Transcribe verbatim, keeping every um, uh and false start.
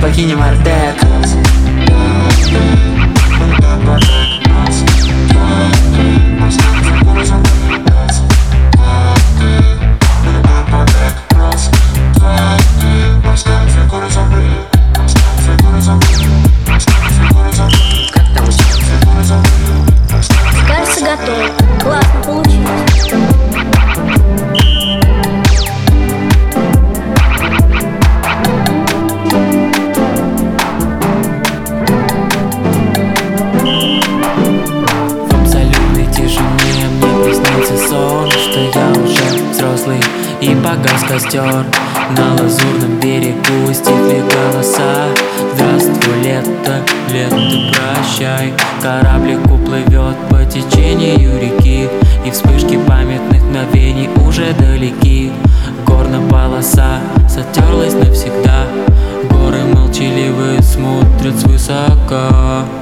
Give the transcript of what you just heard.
покинем Артек. Кажется, готов. Классно получилось. В абсолютной тишине мне приснился сон, что я уже взрослый и погас костер. На лазурном берегу стихли голоса. Здравствуй, лето, лето, прощай. Кораблик уплывет по течению реки, и вспышки памятных мгновений уже далеки. Горная полоса затерлась навсегда. Горы молчаливые смотрят свысока.